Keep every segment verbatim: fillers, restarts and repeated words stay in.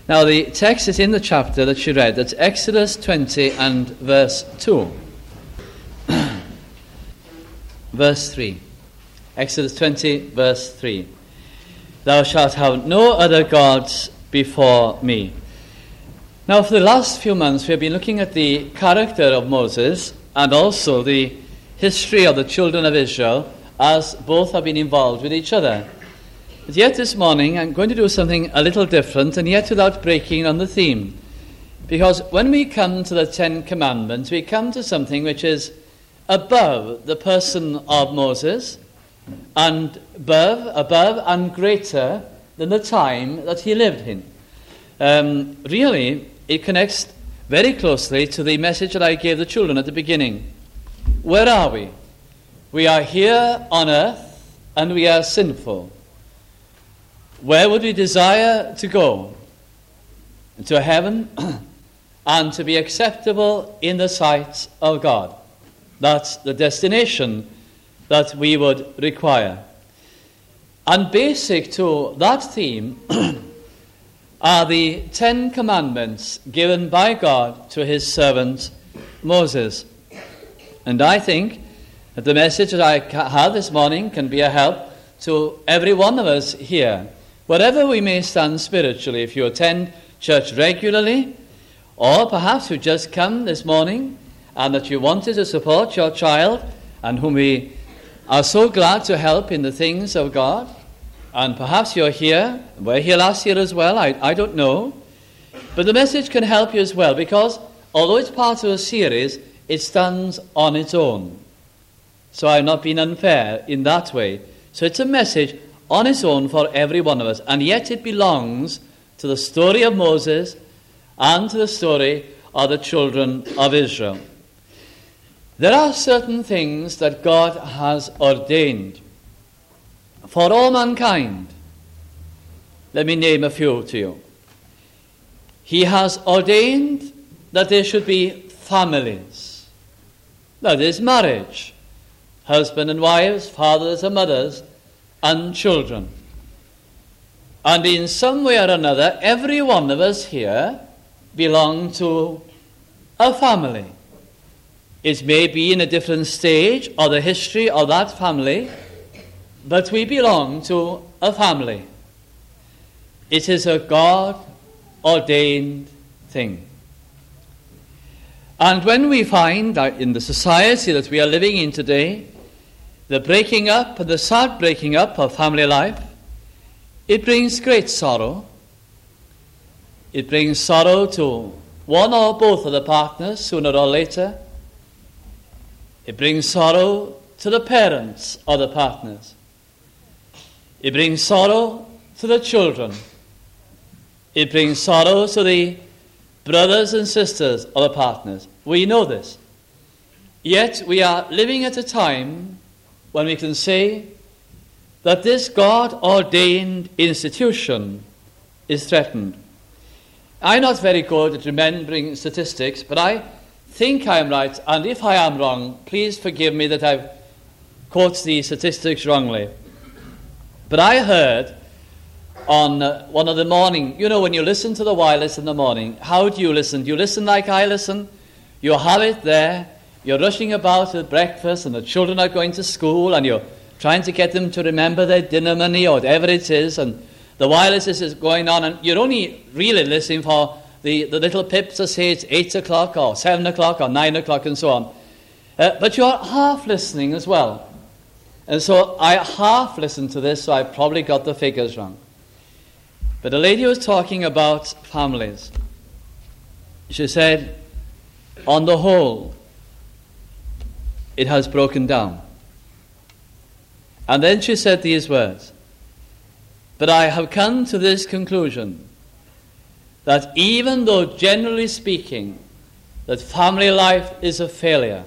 Now the text is in the chapter that she read. That's Exodus twenty and verse two. Verse three. Exodus twenty, verse three. Thou shalt have no other gods before me. Now for the last few months we have been looking at the character of Moses and also the history of the children of Israel, as both have been involved with each other. But yet this morning I'm going to do something a little different, and yet without breaking on the theme. Because when we come to the Ten Commandments, we come to something which is above the person of Moses, and above, above and greater than the time that he lived in. Um, really, it connects very closely to the message that I gave the children at the beginning. Where are we? We are here on earth, and we are sinful. Where would we desire to go? To heaven, and to be acceptable in the sight of God. That's the destination that we would require. And basic to that theme are the Ten Commandments given by God to his servant Moses. And I think that the message that I have this morning can be a help to every one of us here, wherever we may stand spiritually. If you attend church regularly, or perhaps you just come this morning and that you wanted to support your child, and whom we are so glad to help in the things of God, and perhaps you're here, we're here last year as well, I, I don't know, but the message can help you as well, because although it's part of a series, it stands on its own. So I've not been unfair in that way. So it's a message on its own for every one of us, and yet it belongs to the story of Moses and to the story of the children of Israel. There are certain things that God has ordained for all mankind. Let me name a few to you. He has ordained that there should be families. That is marriage. Husband and wives, fathers and mothers, and children. And in some way or another, every one of us here belong to a family. It may be in a different stage of the history of that family, but we belong to a family. It is a God-ordained thing. And when we find that in the society that we are living in today, the breaking up and the sad breaking up of family life, it brings great sorrow. It brings sorrow to one or both of the partners sooner or later. It brings sorrow to the parents of the partners. It brings sorrow to the children. It brings sorrow to the brothers and sisters of the partners. We know this. Yet we are living at a time when we can say that this God-ordained institution is threatened. I'm not very good at remembering statistics, but I think I am right, and if I am wrong, please forgive me that I've quoted the statistics wrongly. But I heard on uh, one of the morning, you know, when you listen to the wireless in the morning, how do you listen? Do you listen like I listen? You have it there, you're rushing about at breakfast, and the children are going to school, and you're trying to get them to remember their dinner money or whatever it is, and the wireless is going on, and you're only really listening for the, the little pips to say it's eight o'clock or seven o'clock or nine o'clock and so on. Uh, but you're half listening as well. And so I half listened to this, so I probably got the figures wrong. But the lady was talking about families. She said, on the whole, it has broken down. And then she said these words, but I have come to this conclusion, that even though generally speaking, that family life is a failure,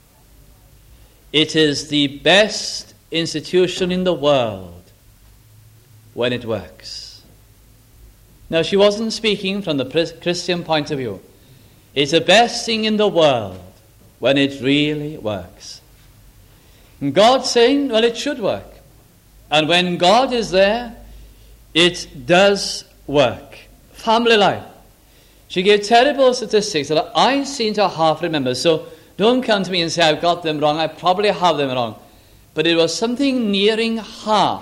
it is the best institution in the world when it works. Now, she wasn't speaking from the Christian point of view. It's the best thing in the world when it really works. And God's saying, well, it should work. And when God is there, it does work family life. She gave terrible statistics that I seem to half remember. So don't come to me and say I've got them wrong. I probably have them wrong. But it was something nearing half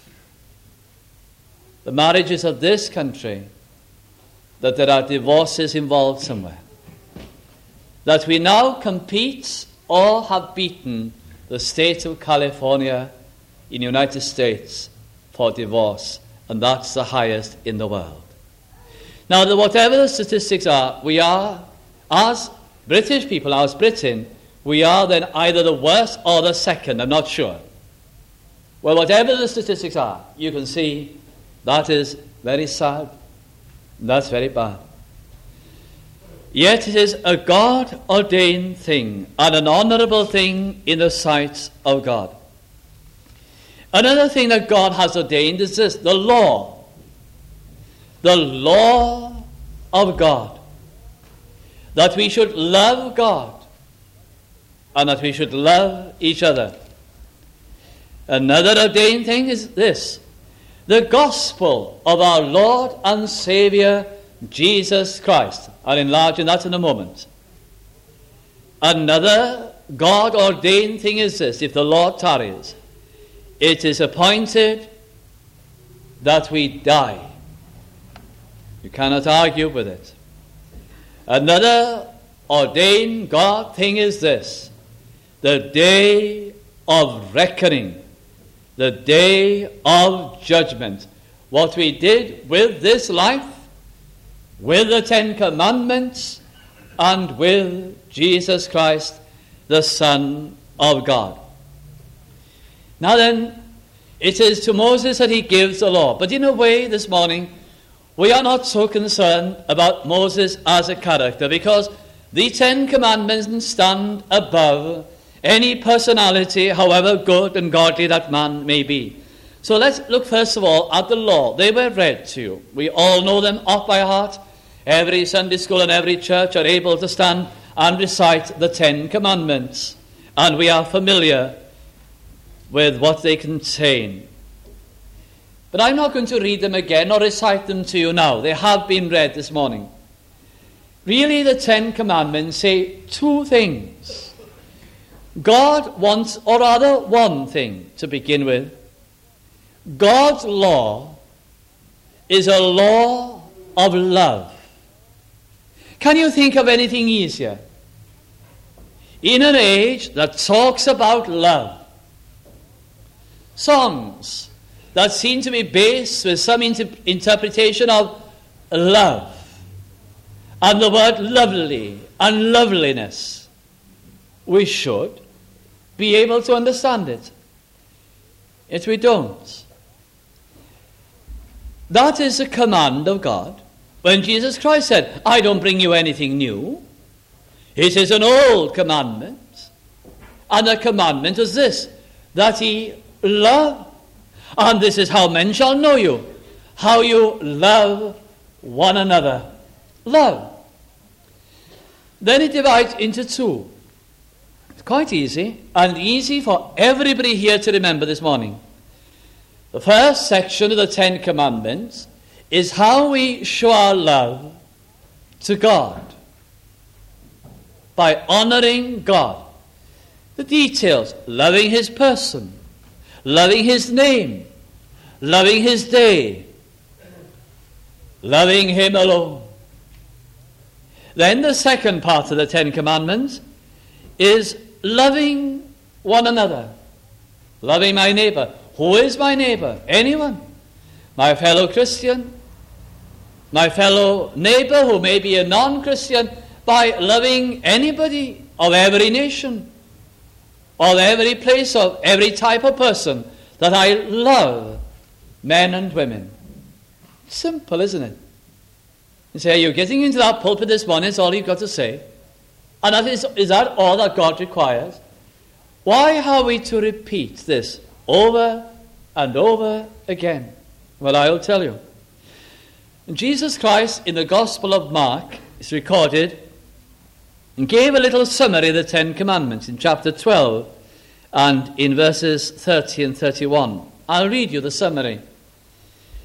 the marriages of this country that there are divorces involved somewhere. That we now compete or have beaten the state of California in the United States for divorce, and that's the highest in the world. Now, the, whatever the statistics are, we are, as British people, as Britain, we are then either the worst or the second, I'm not sure. Well, whatever the statistics are, you can see that is very sad. That's very bad. Yet it is a God-ordained thing and an honorable thing in the sight of God. Another thing that God has ordained is this, the law. The law of God. That we should love God and that we should love each other. Another ordained thing is this, the gospel of our Lord and Savior, Jesus Christ. I'll enlarge on that in a moment. Another God-ordained thing is this, if the Lord tarries, it is appointed that we die. You cannot argue with it. Another ordained God thing is this, the day of reckoning, the day of judgment. What we did with this life, with the Ten Commandments, and with Jesus Christ, the Son of God. Now then, it is to Moses that he gives the law. But in a way, this morning, we are not so concerned about Moses as a character, because the Ten Commandments stand above any personality, however good and godly that man may be. So let's look first of all at the law. They were read to you. We all know them off by heart. Every Sunday school and every church are able to stand and recite the Ten Commandments. And we are familiar with what they contain. But I'm not going to read them again or recite them to you now. They have been read this morning. Really, the Ten Commandments say two things. God wants, or rather one thing to begin with. God's law is a law of love. Can you think of anything easier? In an age that talks about love, songs that seem to be based with some inter- interpretation of love, and the word lovely and loveliness, we should be able to understand it. Yet we don't. That is a command of God. When Jesus Christ said, I don't bring you anything new, it is an old commandment. And the commandment is this, that ye love. And this is how men shall know you, how you love one another. Love. Then it divides into two. It's quite easy, and easy for everybody here to remember this morning. The first section of the Ten Commandments is how we show our love to God. By honoring God. The details, loving his person, loving his name, loving his day, loving him alone. Then the second part of the Ten Commandments is loving one another, loving my neighbor. Who is my neighbor? Anyone. My fellow Christian, my fellow neighbor who may be a non-Christian, by loving anybody of every nation, of every place, of every type of person, that I love men and women. Simple, isn't it? You say, are you getting into that pulpit this morning? It's all you've got to say. And that is, is that all that God requires? Why are we to repeat this over and over again? Well, I'll tell you. Jesus Christ, in the Gospel of Mark, is recorded and gave a little summary of the Ten Commandments in chapter twelve and in verses thirty and thirty-one. I'll read you the summary.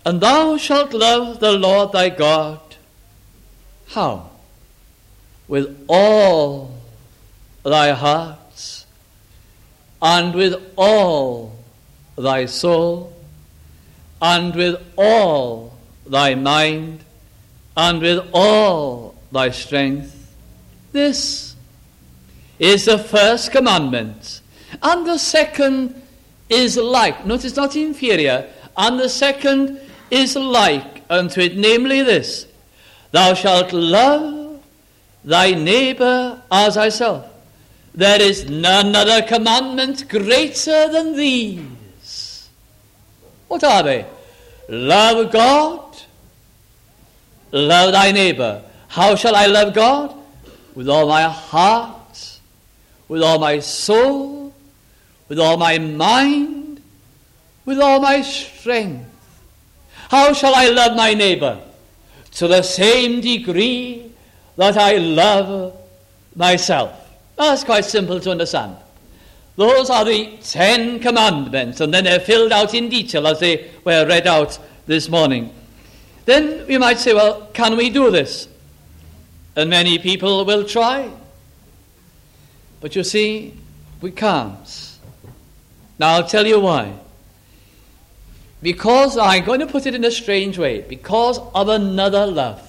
And thou shalt love the Lord thy God. How? With all thy heart, and with all thy soul, and with all thy mind, and with all thy strength. This is the first commandment. And the second is like. Notice, not inferior. And the second is like unto it, namely this: thou shalt love thy neighbor as thyself. There is none other commandment greater than these. What are they? Love God, love thy neighbor. How shall I love God? With all my heart, with all my soul, with all my mind, with all my strength. How shall I love my neighbor? To the same degree that I love myself. That's quite simple to understand. Those are the Ten Commandments, and then they're filled out in detail as they were read out this morning. Then we might say, well, can we do this? And many people will try. But you see, we can't. Now I'll tell you why. Because, I'm going to put it in a strange way, because of another love.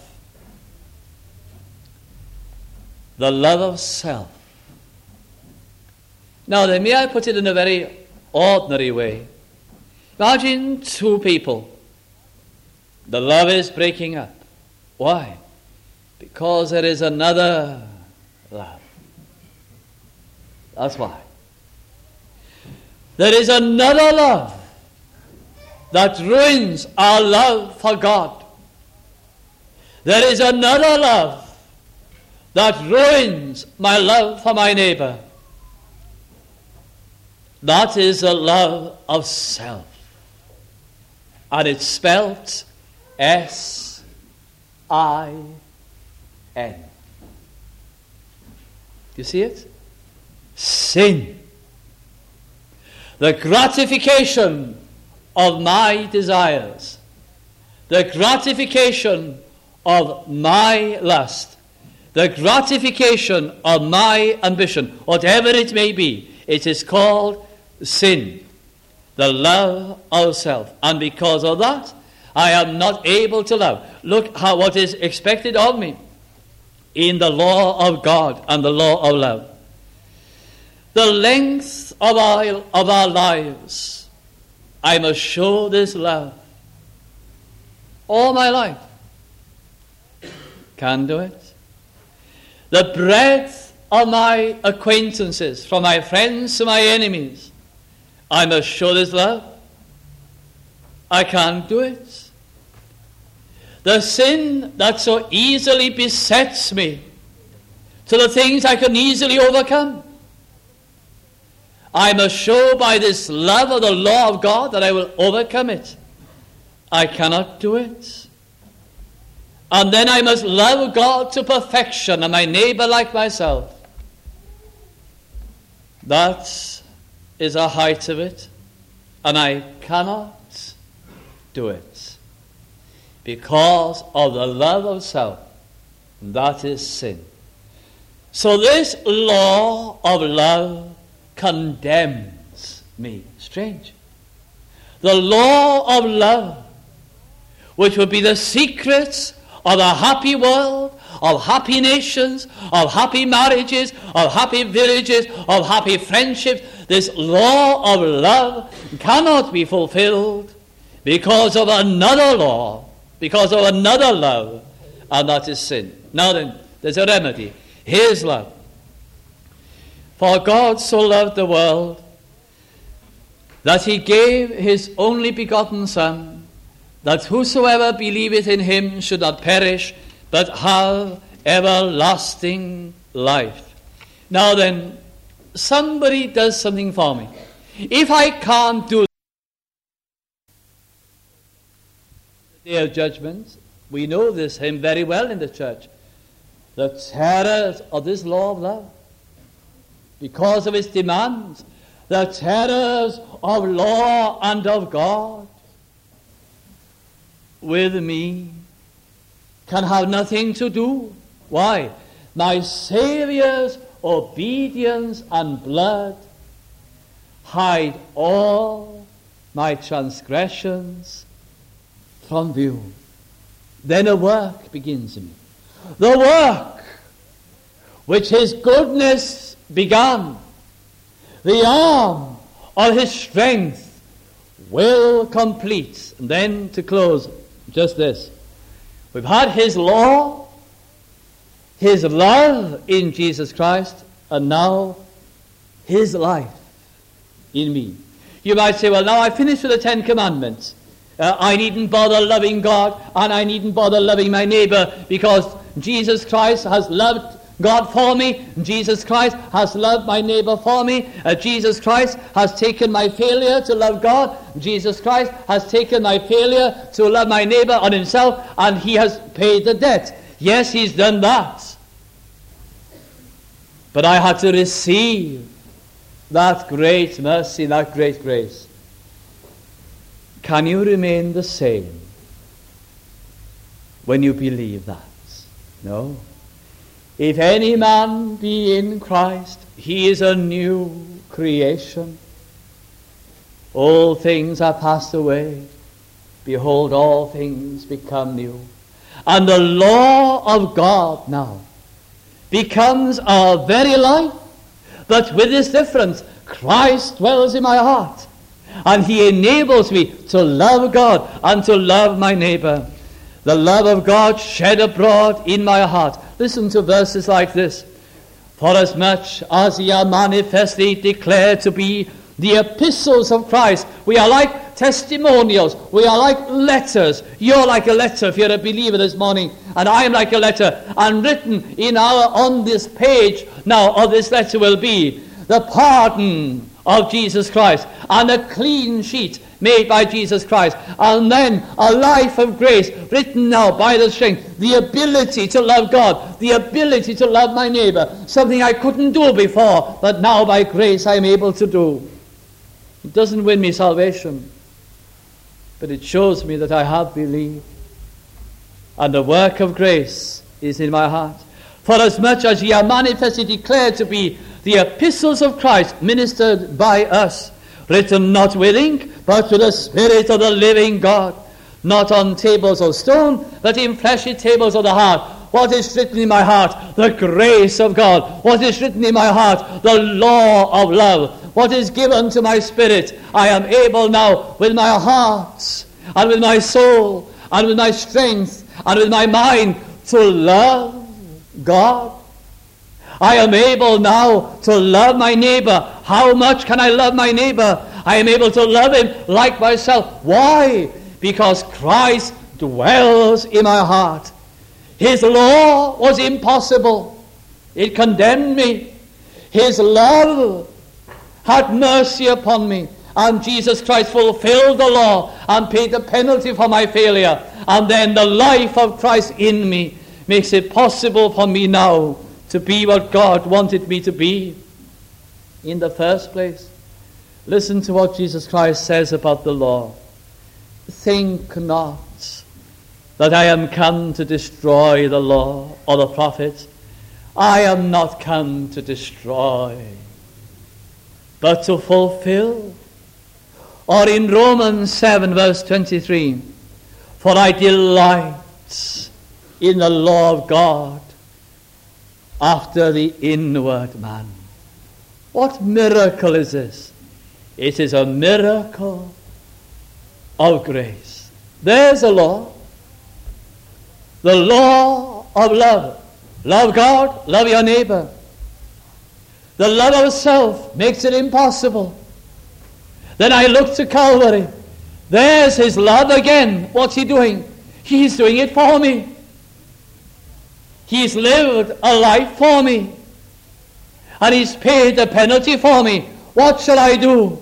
The love of self. Now then, may I put it in a very ordinary way? Imagine two people. The love is breaking up. Why? Because there is another love. That's why. There is another love that ruins our love for God. There is another love that ruins my love for my neighbor. That is the love of self. And it's spelt S I N. You see it? Sin. The gratification of my desires. The gratification of my lust. The gratification of my ambition. Whatever it may be, it is called sin. The love of self. And because of that, I am not able to love. Look how what is expected of me in the law of God and the law of love. The length of our, of our lives, I must show this love. All my life. Can do it. The breadth of my acquaintances, from my friends to my enemies, I must show this love. I can't do it. The sin that so easily besets me, to the things I can easily overcome, I must show by this love of the law of God that I will overcome it. I cannot do it. And then I must love God to perfection and my neighbor like myself. That is the height of it. And I cannot do it. Because of the love of self. That is sin. So this law of love condemns me. Strange. The law of love, which would be the secret of a happy world, of happy nations, of happy marriages, of happy villages, of happy friendships, this law of love cannot be fulfilled because of another law, because of another love, and that is sin. Now then, there's a remedy. Here's love. For God so loved the world that he gave his only begotten Son, that whosoever believeth in him should not perish, but have everlasting life. Now then, somebody does something for me. If I can't do the day of judgment, we know this hymn very well in the church. The terrors of this law of love. Because of its demands, the terrors of law and of God. with me can have nothing to do. Why? My Saviour's obedience and blood hide all my transgressions from view. Then a work begins in me. The work which his goodness began, the arm of his strength will complete. And then to close, just this. We've had his law, his love in Jesus Christ, and now his life in me. You might say, well, now I've finished with the Ten Commandments. Uh, I needn't bother loving God, and I needn't bother loving my neighbor, because Jesus Christ has loved God for me. Jesus Christ has loved my neighbor for me. Uh, Jesus Christ has taken my failure to love God. Jesus Christ has taken my failure to love my neighbor on himself, and he has paid the debt. Yes, he's done that. But I had to receive that great mercy, that great grace. Can you remain the same when you believe that? No. If any man be in Christ, he is a new creation. All things are passed away. Behold, all things become new. And the law of God now becomes our very life. But with this difference, Christ dwells in my heart. And he enables me to love God and to love my neighbor. The love of God shed abroad in my heart. Listen to verses like this. For as much as ye are manifestly declared to be the epistles of Christ, we are like testimonials. We are like letters. You're like a letter if you're a believer this morning. And I am like a letter. And written in our on this page now of this letter will be the pardon of Jesus Christ, and a clean sheet made by Jesus Christ, and then a life of grace written now by the strength, the ability to love God, the ability to love my neighbor, something I couldn't do before, but now by grace I am able to do. It doesn't win me salvation, but it shows me that I have believed, and the work of grace is in my heart. For as much as ye are manifestly declared to be the epistles of Christ, ministered by us, written not with ink, but with the Spirit of the living God, not on tables of stone, but in fleshy tables of the heart. What is written in my heart? The grace of God. What is written in my heart? The law of love. What is given to my spirit? I am able now, with my heart, and with my soul, and with my strength, and with my mind, to love God. I am able now to love my neighbor. How much can I love my neighbor? I am able to love him like myself. Why? Because Christ dwells in my heart. His law was impossible. It condemned me. His love had mercy upon me. And Jesus Christ fulfilled the law and paid the penalty for my failure. And then the life of Christ in me makes it possible for me now to be what God wanted me to be in the first place. Listen to what Jesus Christ says about the law. Think not that I am come to destroy the law or the prophets. I am not come to destroy, but to fulfill. Or in Romans seven verse twenty-three, for I delight in the law of God after the inward man. What miracle is this? It is a miracle of grace. There's a law. The law of love. Love God, love your neighbor. The love of self makes it impossible. Then I look to Calvary. There's his love again. What's he doing? He's doing it for me. He's lived a life for me. And he's paid the penalty for me. What shall I do?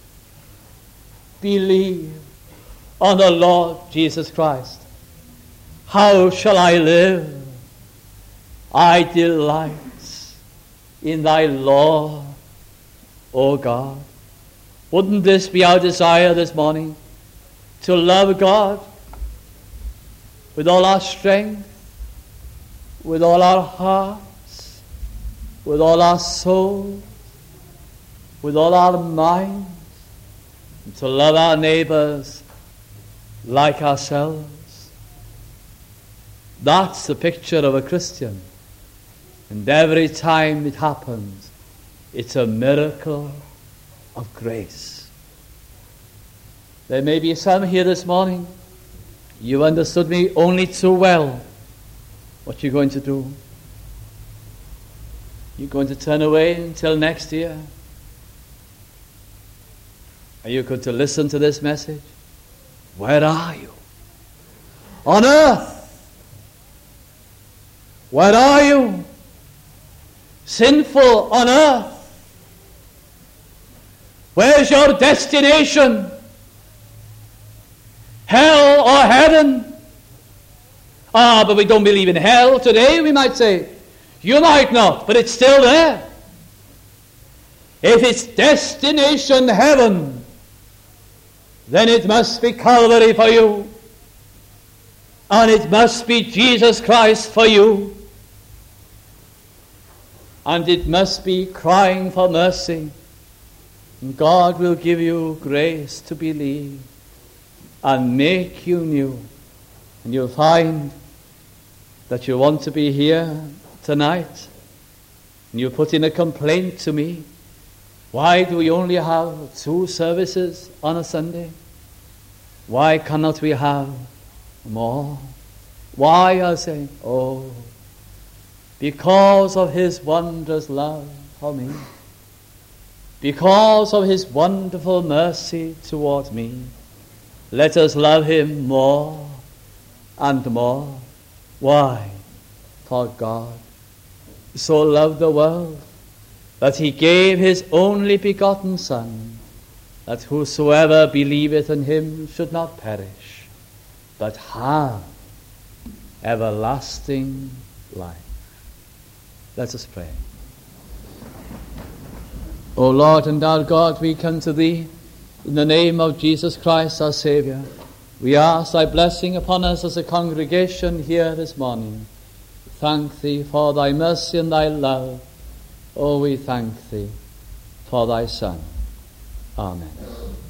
Believe on the Lord Jesus Christ. How shall I live? I delight in thy law, O God. Wouldn't this be our desire this morning? To love God, with all our strength, with all our hearts, with all our soul, with all our minds, and to love our neighbors like ourselves. That's the picture of a Christian. And every time it happens, it's a miracle of grace. There may be some here this morning, you understood me only too well. What you're going to do? You're going to turn away until next year? Are you going to listen to this message? Where are you? On earth. Where are you? Sinful on earth. Where's your destination? Hell or heaven? Ah, but we don't believe in hell today, we might say. You might not, but it's still there. If it's destination heaven, then it must be Calvary for you. And it must be Jesus Christ for you. And it must be crying for mercy. And God will give you grace to believe and make you new. And you'll find that you want to be here tonight. And you put in a complaint to me. Why do we only have two services on a Sunday? Why cannot we have more? Why, I say? Oh, because of his wondrous love for me. Because of his wonderful mercy toward me. Let us love him more and more. Why? For God so loved the world that he gave his only begotten Son, that whosoever believeth in him should not perish, but have everlasting life. Let us pray. O Lord and our God, we come to thee in the name of Jesus Christ, our Saviour. We ask thy blessing upon us as a congregation here this morning. Thank thee for thy mercy and thy love. Oh, we thank thee for thy Son. Amen.